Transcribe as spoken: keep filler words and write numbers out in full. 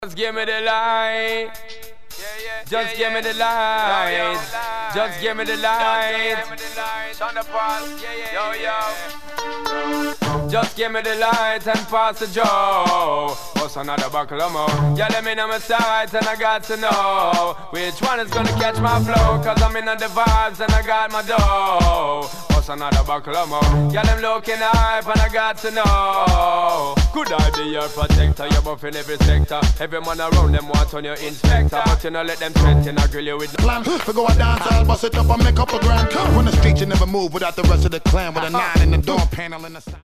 Just give me the light. Just give me the light. Just give me the light. Just give me the light and pass the joe. What's another buckle of more? Yeah, let me know my sight and I got to know which one is gonna catch my flow. Cause I'm in on the vibes and I got my dough. What's another buckle of more? Yeah, them looking hype and I got to know. Could I be your protector? You're buff in every sector. Every man around them want on your inspector. But you know let them threaten, I grill you with the plan. We go a dance, I'll bust it up and make up a grand. From the street you never move without the rest of the clan. With a nine in the door panel in the